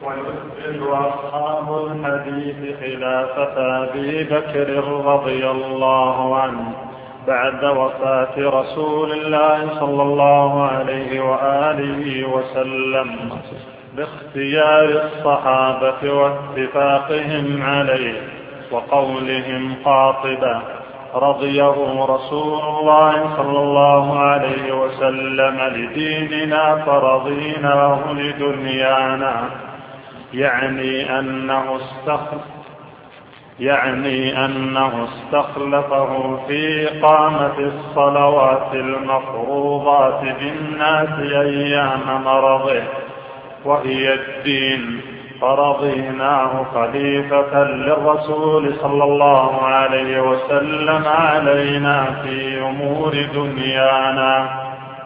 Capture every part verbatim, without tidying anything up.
ويثبت أصحاب الحديث خلافة أبي بكر رضي الله عنه بعد وفاة رسول الله صلى الله عليه وآله وسلم باختيار الصحابة واتفاقهم عليه وقولهم قاطبة رضيه رسول الله صلى الله عليه وسلم لديننا فرضيناه لدنيانا، يعني أنه استخلف يعني أنه استخلفه في إقامة الصلوات المفروضات بالناس أيام مرضه وهي الدين، فرضيناه خليفة للرسول صلى الله عليه وسلم علينا في أمور دنيانا.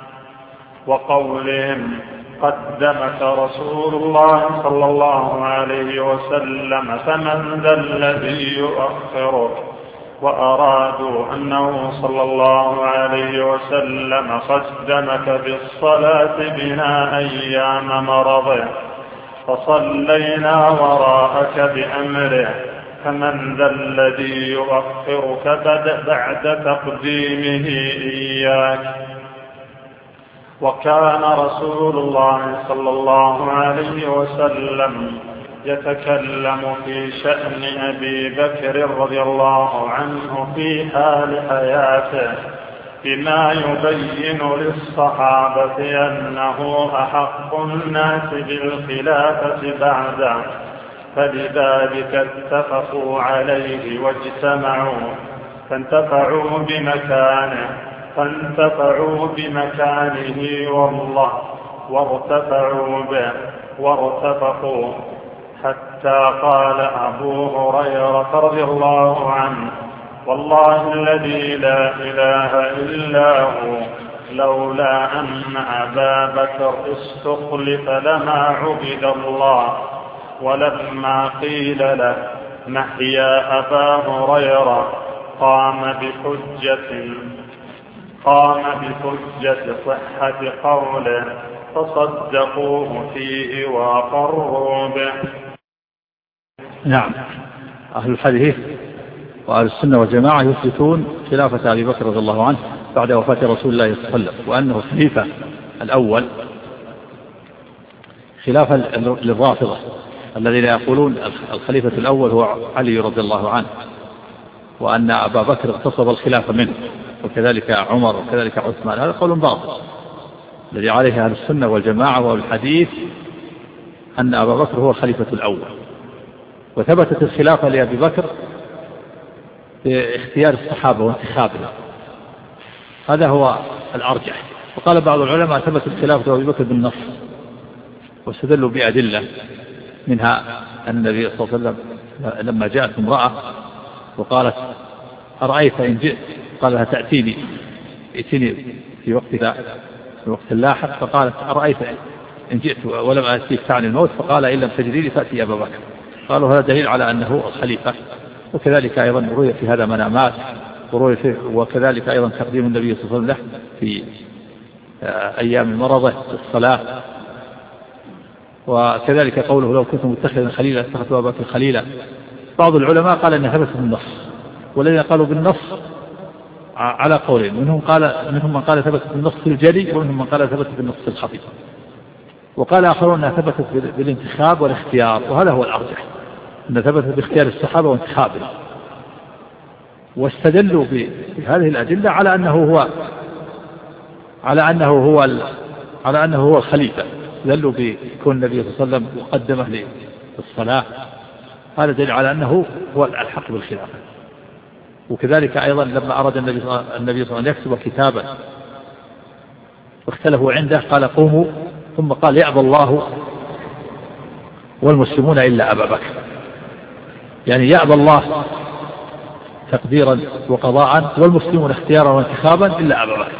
وقولهم قدمك رسول الله صلى الله عليه وسلم فمن ذا الذي يؤخرك، وأرادوا أنه صلى الله عليه وسلم قدمك بالصلاة بنا أيام مرضه فصلينا وراءك بأمره، فمن ذا الذي يؤخرك بعد تقديمه إياك. وكان رسول الله صلى الله عليه وسلم يتكلم في شأن أبي بكر رضي الله عنه في حال حياته بما يبين للصحابة أنه أحق الناس بالخلافة بعده، فلذلك اتفقوا عليه واجتمعوا فانتفعوا بمكانه فانتفعوا بمكانه والله وارتفعوا به وارتفقوا، حتى قال أبو هريرة رضي الله عنه والله الذي لا إله إلا هو لولا أن أبا بكر استخلف لما عبد الله. ولما قيل له نحيا أبا هريرة قام بحجة قام بحجة صحة قوله فصدقوه فيه وأقروا به. نعم، أهل الحديث وأهل السنة والجماعة يثبتون خلافة أبي بكر رضي الله عنه بعد وفاة رسول الله صلى الله عليه وسلم، وأنه الخليفة الأول، خلافة للرافضة الذين يقولون الخليفة الأول هو علي رضي الله عنه، وأن أبا بكر اغتصب الخلافة منه، وكذلك عمر وكذلك عثمان. هذا قول باطل. الذي عليه أهل السنة والجماعة والحديث أن أبا بكر هو الخليفة الأول، وثبتت الخلافة لأبي بكر باختيار الصحابة وانتخابهم، هذا هو الأرجح. وقال بعض العلماء ثبتت الخلافة لأبي بكر بالنص، واستدلوا بأدلة منها أن النبي صلى الله عليه وسلم لما جاءت امرأة وقالت أرأيت إن جئت، قال لها تأتيني ائتني في وقت في وقت لاحق، فقالت أرأيت إن جئت ولم أتيك تعني الموت، فقال إن لم تجديني فأتي أبا بكر. قالوا هذا دليل على أنه الخليفة. وكذلك أيضا رؤية في هذا منامات، وكذلك أيضا تقديم النبي صلى الله عليه وسلم له في أيام مرضه الصلاة، وكذلك قوله لو كنت متخذا خليلا اتخذت أبا بكر خليلا. بعض العلماء قال أنها ثبتت بالنص، والذين قالوا بالنص على قولين، منهم قال منهم من قال ثبتت بالنص الجلي، ومنهم من قال ثبتت بالنص الخفي، وقال آخرون أنها ثبتت بالانتخاب والاختيار، وهذا هو الأرجح، أنها ثبتت باختيار الصحابة وانتخابهم. واستدلوا بهذه الأدلة على أنه هو على أنه هو على أنه هو الخليفة، استدلوا بكون النبي صلى الله عليه وسلم مقدمه للصلاة، هذا دليل على أنه هو الحق بالخلافة. وكذلك أيضا لما أراد النبي صلى الله عليه وسلم أن يكتب كتابا واختلفوا عنده قال قوموا، ثم قال يأبى الله والمسلمون إلا أبا بكر، يعني يأبى الله تقديرا وقضاء والمسلمون اختيارا وانتخابا إلا أبا بكر.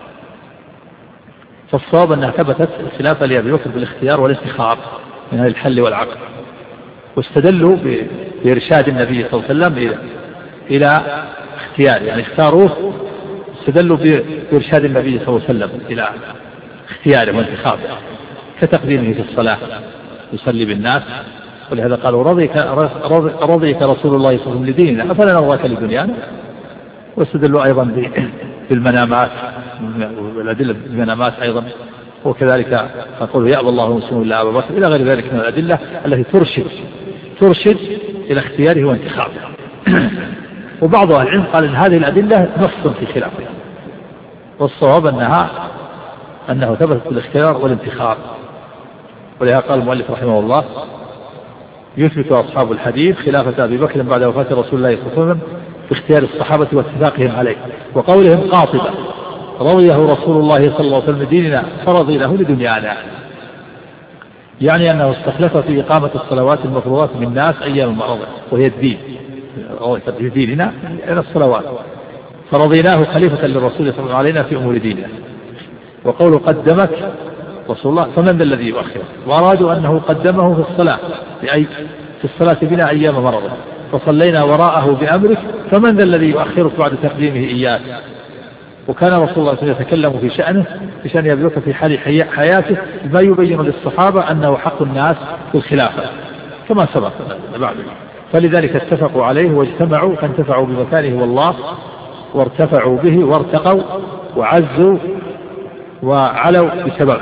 فالصواب أنها ثبتت الخلافة لأبي بكر بالاختيار والاستخاب من الحل والعقد. واستدلوا بإرشاد النبي صلى الله عليه وسلم إلى إلى اختيار، يعني اختاروه، استدلوا بإرشاد النبي صلى الله عليه وسلم إلى اختياره وانتخابه كتقديمه في الصلاة يصلي بالناس. ولهذا قالوا رضيك, رضيك رسول الله صلى الله عليه وسلم لديننا أفلا نرضاك لدنيانا. واستدلوا أيضا بالمنامات والأدلة بالمنامات أيضا. وكذلك نقول يأبى الله ورسوله إلا أبا بكر إلى غير ذلك من الأدلة التي ترشد ترشد إلى اختياره وانتخابه. وبعض أهل العلم قال إن هذه الأدلة نص في خلافه، والصواب أنها أنه ثبت الاختيار والانتخاب. ولهذا قال المؤلف رحمه الله يثبت أصحاب الحديث خلافة أبي بكر بعد وفاة رسول الله صلى الله عليه وسلم باختيار الصحابة واتفاقهم عليه وقولهم قاطبة رضيه رسول الله صلى الله عليه وسلم ديننا فرضي له لدنيانا، يعني أنه استخلف في إقامة الصلوات المفروضات من الناس أيام المرض وهي الدين في ديننا إلى الصلوات، فرضيناه خليفة للرسول صلى الله عليه وسلم علينا في أمور ديننا. وقوله قدمك رسول الله فمن ذا الذي يؤخره، وأرادوا أنه قدمه في الصلاة بأي في الصلاة بنا أيام مرضه فصلينا وراءه بأمرك فمن ذا الذي يؤخرك بعد تقديمه إياك. وكان رسول الله صلى الله عليه وسلم يتكلم في شأنه في شأن أبي بكر في حال حياته ما يبين للصحابة أنه حق الناس في الخلافة كما سبق بعد، فلذلك اتفقوا عليه واجتمعوا فانتفعوا بمكانه والله وارتفعوا به وارتقوا وعزوا وعلوا بسببه.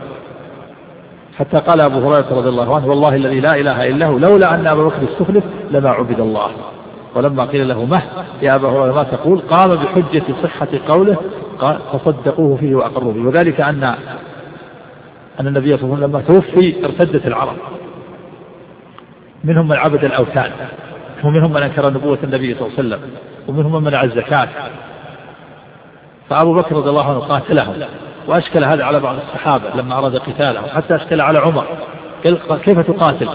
حتى قال أبو هريرة رضي الله عنه والله الذي لا إله إلا هو لولا أن أبا بكر استخلف لما عبد الله. ولما قيل له مه يا أبا هريرة ما تقول قام بحجة صحة قوله فصدقوه فيه وأقروا فيه. وذلك أن أن النبي صلى الله عليه وسلم لما توفي ارتدت العرب، منهم من عبد الأوثان ومنهم من أنكر نبوة النبي صلى الله عليه وسلم ومنهم من منع الزكاة. فأبو بكر رضي الله عنه قاتلهم وأشكل هذا على بعض الصحابة لما أراد قتالهم، حتى أشكل على عمر قال كيف تقاتل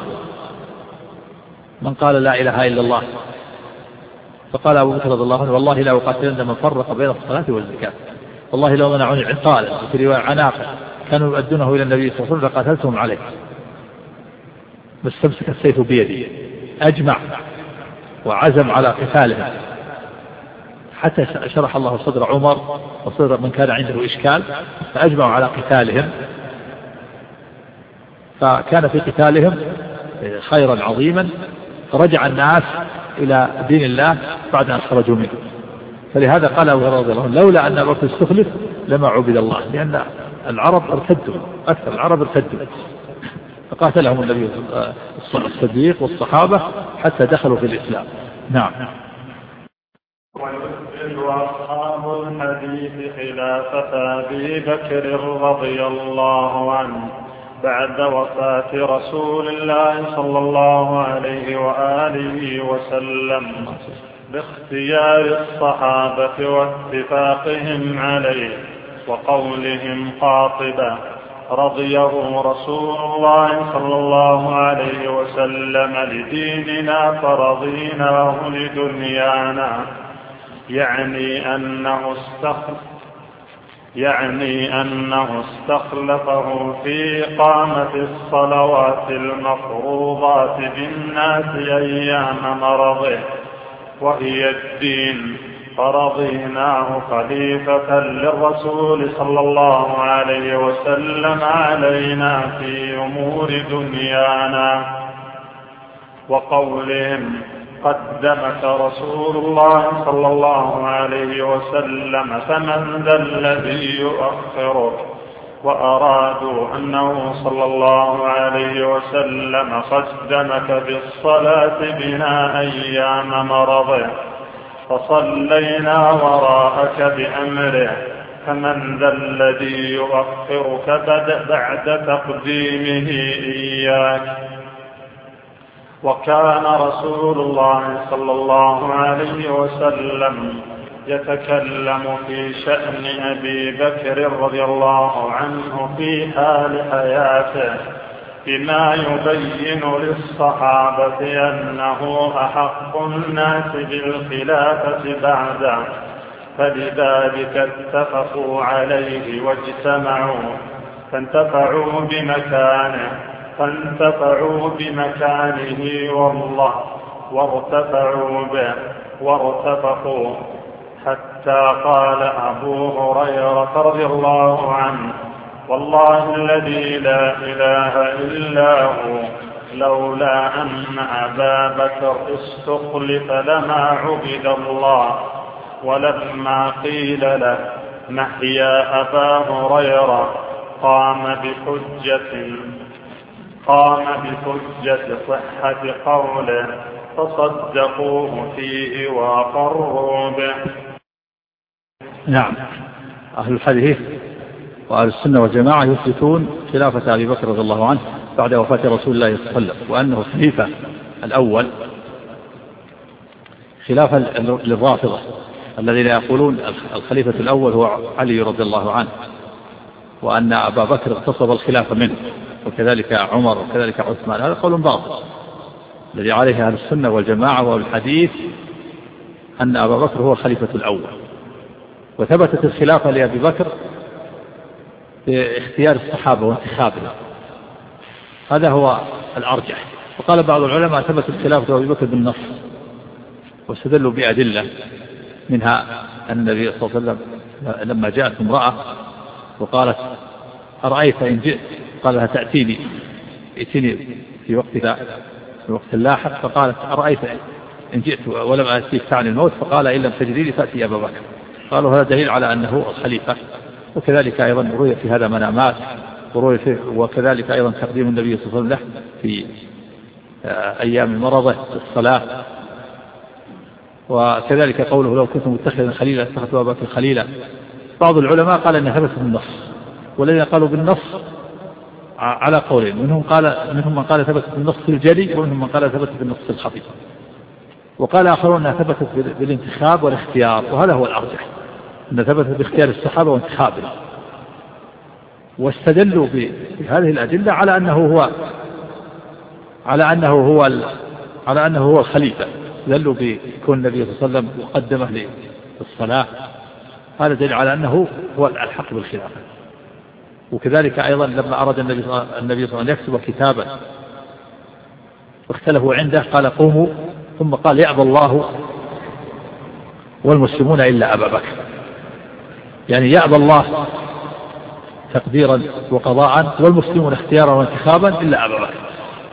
من قال لا إله إلا الله؟ فقال أبو بكر رضي الله عنه والله لا أقاتلن من فرق بين الصلاة والزكاة، والله لو منعوني عقالا وفي رواية عناقا كانوا يؤدونه إلى النبي صلى الله عليه وسلم لقاتلتهم عليه، بس استمسك السيف بيدي. أجمع وعزم على قتالهم حتى شرح الله صدر عمر وصدر من كان عنده إشكال فأجمعوا على قتالهم، فكان في قتالهم خيرا عظيما فرجع الناس إلى دين الله بعد أن خرجوا منه. فلهذا قال أبو هريرة رضي الله عنه لولا أن أبا بكر استخلف لما عبد الله، لأن العرب ارتدوا أكثر العرب ارتدوا فقاتلهم النبي الصديق والصحابة حتى دخلوا في الإسلام. نعم. ويثبت أصحاب الحديث خلافة أبي بكر رضي الله عنه بعد وفاة رسول الله صلى الله عليه وآله وسلم باختيار الصحابة واتفاقهم عليه وقولهم قاطبة رضيه رسول الله صلى الله عليه وسلم لديننا فرضيناه لدنيانا، يعني أنه استخلف يعني أنه استخلفه في إقامة الصلوات المفروضات بالناس أيام مرضه وهي الدين، فرضيناه خليفة للرسول صلى الله عليه وسلم علينا في أمور دنيانا. وقولهم قدمك رسول الله صلى الله عليه وسلم فمن ذا الذي يؤخرك، وأرادوا أنه صلى الله عليه وسلم قدمك بالصلاة بنا أيام مرضه فصلينا وراءك بأمره فمن ذا الذي يؤخرك بعد تقديمه إياك. وكان رسول الله صلى الله عليه وسلم يتكلم في شأن أبي بكر رضي الله عنه في حال حياته بما يبين للصحابة أنه أحق الناس بالخلافة بعده، فلذلك اتفقوا عليه واجتمعوا فانتفعوا بمكانه فانتفعوا بمكانه والله وارتفعوا به وارتفقوا، حتى قال أبو هريرة رضي الله عنه والله الذي لا إله إلا هو لولا أن أبا بكر استخلف لما عبد الله. ولما قيل له نحيا أبا هريرة قام بحجة قام بحجة صحة قوله فصدقوه فيه وأقروا به. نعم، أهل الحديث وأهل السنة والجماعة يثبتون خلافة أبي بكر رضي الله عنه بعد وفاة رسول الله صلى الله عليه وسلم، وأنه الخليفة الأول، خلافة للرافضة الذين يقولون الخليفة الأول هو علي رضي الله عنه، وأن أبا بكر اغتصب الخلافة منه، وكذلك عمر وكذلك عثمان. هذا قول باطل. الذي عليه أهل السنة والجماعة والحديث أن أبا بكر هو الخليفة الأول، وثبتت الخلافة لأبي بكر باختيار الصحابة وانتخابهم. هذا هو الأرجح. وقال بعض العلماء ثبتت خلافة أبي بكر بالنص، واستدلوا بأدلة، منها أن النبي صلى الله عليه وسلم لما جاءت امرأة وقالت أرأيت إن جئت، قال لها تأتيني ائتني في وقت في وقت لاحق، فقالت أرأيت إن جئت ولم أتيك تعني الموت، فقال إن لم تجديني فأتي أبا بكر. قالوا هذا دليل على أنه الخليفة. وكذلك أيضا رؤية في هذا منامات، وكذلك أيضا تقديم النبي صلى الله عليه وسلم في أيام مرضه الصلاة، وكذلك قوله لو كنت متخذا خليلا اتخذت أبا بكر خليلا. بعض العلماء قال أنها ثبتت بالنص، والذين قالوا بالنص على قولين، منهم قال منهم من قال ثبتت بالنص الجلي، ومنهم من قال ثبتت بالنص الخفي، وقال آخرون أنها ثبتت بالانتخاب والاختيار، وهذا هو الأرجح، أنها ثبتت باختيار الصحابة وانتخابهم. واستدلوا بهذه الأدلة على أنه هو على أنه هو على أنه هو الخليفة. دلوا بكون النبي صلى الله عليه وسلم مقدمه للصلاة، هذا دليل على أنه هو الحق بالخلافة. وكذلك أيضا لما أراد النبي صلى الله عليه وسلم أن يكتب كتابا واختلفوا عنده قال قوموا، ثم قال يأبى الله والمسلمون إلا أبا بكر، يعني يأبى الله تقديرا وقضاء والمسلمون اختيارا وانتخابا إلا أبا بكر.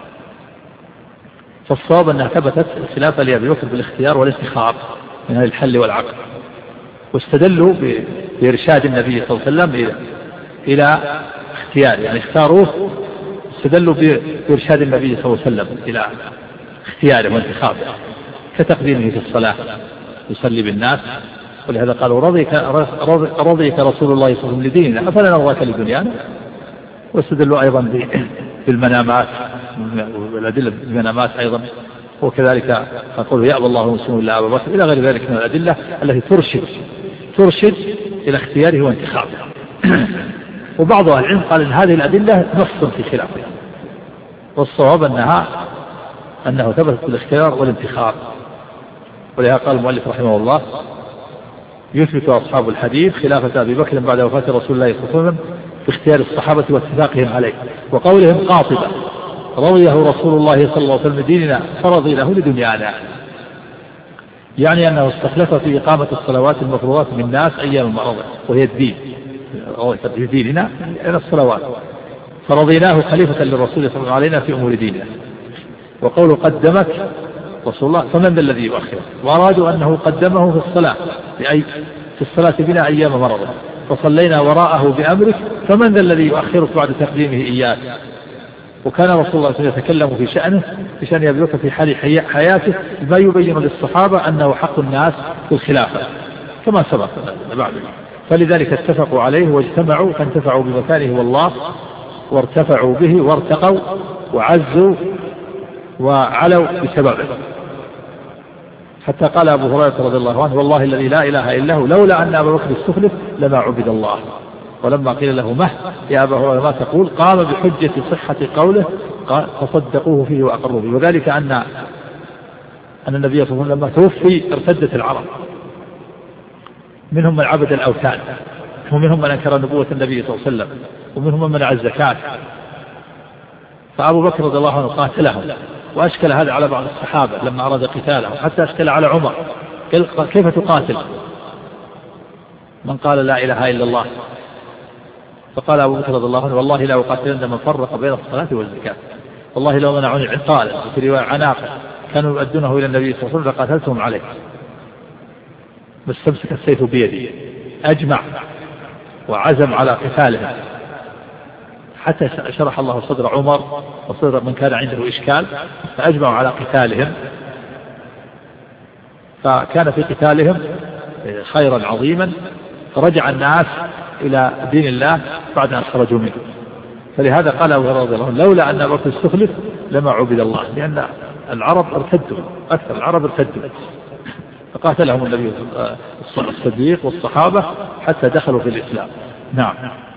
فالصواب أنها ثبتت الخلافة لأبي بكر بالاختيار والانتخاب من هذا الحل والعقد. واستدلوا بإرشاد النبي صلى الله عليه وسلم إلى إلى اختيار، يعني اختاروه، استدلوا بإرشاد النبي صلى الله عليه وسلم إلى اختياره وانتخابه، كتقديمه في الصلاة يصلي بالناس، ولهذا قالوا رضيك رضيك رسول الله صلى الله عليه وسلم لديننا أفلا نرضاك لدنيانا. واستدلوا أيضا بالمنامات والأدلة بالمنامات أيضا، وكذلك يقول يأبى الله المسلمون إلا أبا بكر، إلى غير ذلك من الأدلة التي ترشد ترشد إلى اختياره وانتخابه. وبعض أهل العلم قال إن هذه الأدلة نص في خلافها، والصواب أنها أنه ثبتت الاختيار والانتخاب. ولهذا قال المؤلف رحمه الله يثبت أصحاب الحديث خلافة أبي بكر بعد وفاة رسول الله صلى الله عليه وسلم باختيار الصحابة واتفاقهم عليه، وقولهم قاطبة رضيه رسول الله صلى الله عليه وسلم ديننا فرضي له لدنيانا، يعني أنه استخلف في إقامة الصلوات المفروضات بالناس أيام المرض، وهي الدين في ديننا إلى الصلوات، فرضيناه خليفة للرسول صلى الله عليه وسلم في أمور ديننا. وقوله قدمك رسول الله فمن ذا الذي يؤخره، وأرادوا أنه قدمه في الصلاة في, في الصلاة بنا أيام مرضه، فصلينا وراءه بأمرك فمن ذا الذي يؤخرك بعد تقديمه إياك. وكان رسول الله صلى الله عليه وسلم يتكلم في شأنه في شأن أبي بكر في حال حياته ما يبين للصحابة أنه حق الناس بالخلافة كما سبق بعد، فلذلك اتفقوا عليه واجتمعوا فانتفعوا بمكانه والله، وارتفعوا به وارتقوا وعزوا وعلوا بسببه. حتى قال أبو هريرة رضي الله عنه والله الذي لا إله إلا هو لولا أن أبا بكر استخلف لما عبد الله. ولما قيل له مه يا أبا هريرة ما تقول، قام بحجة صحة قوله قال فصدقوه فيه وأقروا به. وذلك أن أن النبي صلى الله عليه وسلم لما توفي ارتدت العرب، منهم من عبد الأوثان، ومنهم من أنكر نبوة النبي صلى الله عليه وسلم، ومنهم من منع الزكاة. فأبو بكر رضي الله عنه قاتلهم، وأشكل هذا على بعض الصحابة لما أراد قتالهم، حتى أشكل على عمر قال كيف تقاتل من قال لا إله إلا الله فقال أبو بكر رضي الله عنه والله لا أقاتلن من فرق بين الصلاة والزكاة، والله لو منعوني عقالا وفي رواية عناقا كانوا يؤدونه إلى النبي صلى الله عليه وسلم لقاتلتهم عليه، بس تمسك السيف بيدي. أجمع وعزم على قتالهم حتى شرح الله صدر عمر وصدر من كان عنده إشكال، فأجمعوا على قتالهم، فكان في قتالهم خيرا عظيما، فرجع الناس إلى دين الله بعد أن خرجوا منه. فلهذا قال أبو هريرة رضي الله عنه لولا أن أبو بكر استخلف لما عبد الله، لأن العرب ارتدوا، أكثر العرب ارتدوا، فقاتلهم النبي الصديق والصحابة حتى دخلوا في الإسلام. نعم.